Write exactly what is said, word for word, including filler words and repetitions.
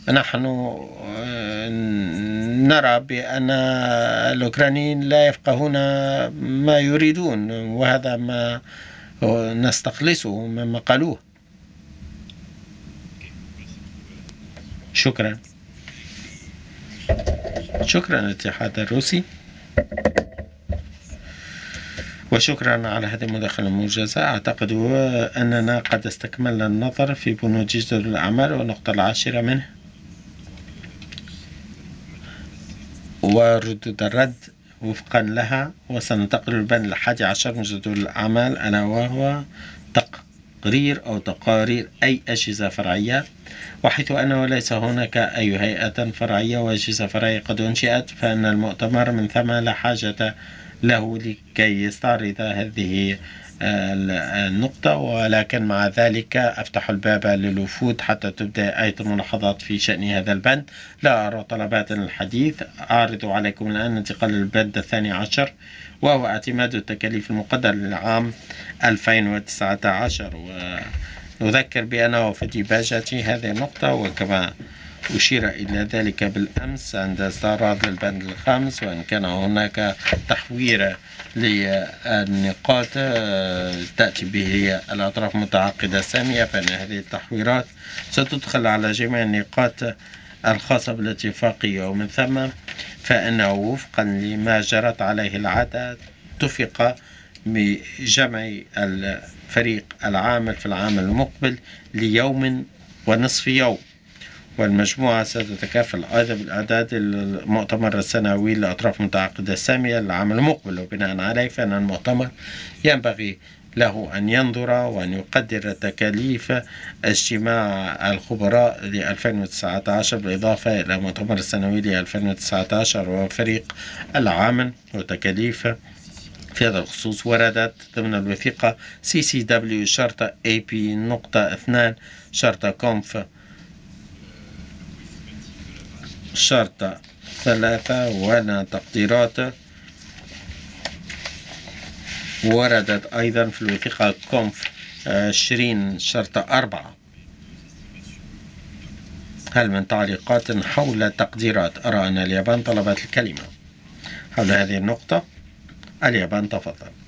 نحن نرى بأن الأوكرانيين لا يفقهون ما يريدون، وهذا ما نستخلصه مما قالوه. شكرا. شكرا الاتحاد الروسي، وشكرا على هذه المداخلة الموجزة. أعتقد أننا قد استكملنا النظر في بنود جدول الأعمال والنقطة العاشرة منه وردود الرد وفقا لها، وسننتقل للبند الحادي عشر من جدول الأعمال، ألا وهو تقرير أو تقارير أي أجهزة فرعية. وحيث أنه ليس هناك أي هيئة فرعية وأجهزة فرعية قد أنشئت، فإن المؤتمر من ثم لا حاجة له لكي يستعرض هذه النقطة. ولكن مع ذلك أفتح الباب للوفود حتى تبدأ أي الملاحظات في شأن هذا البند. لا أرى طلبات للحديث. أعرض عليكم الآن انتقال البند الثاني عشر، وهو اعتماد التكاليف المقدرة للعام ألفين وتسعة عشر. ونذكر بأنه في ديباجة هذه النقطة، وكما أشير إلى ذلك بالأمس عند استعراض البند الخامس، وإن كان هناك تحوير للنقاط تأتي به الأطراف المتعاقدة السامية، فإن هذه التحويرات ستدخل على جميع النقاط الخاصة بالاتفاقية، ومن ثم فإنه وفقا لما جرت عليه العادة اتفق بجمع الفريق العامل في العام المقبل ليوم ونصف يوم، والمجموعة ستتكفل أيضا بالإعداد المؤتمر السنوي للأطراف المتعاقدة السامية للعام المقبل. وبناء عليه فإن المؤتمر ينبغي له أن ينظر وأن يقدر تكاليف اجتماع الخبراء ل ألفين وتسعة عشر، بالإضافة إلى المؤتمر السنوي ل ألفين وتسعة عشر وفريق العمل. وتكاليف في هذا الخصوص وردت ضمن الوثيقة سي سي دبليو شرطة اي بي نقطة اثنان شرطة كونف شرطة ثلاثة، وأنا تقديرات وردت أيضا في الوثيقة كونف عشرين شرطة أربعة. هل من تعليقات حول التقديرات؟ أرى أن اليابان طلبت الكلمة حول هذه النقطة. اليابان تفضل.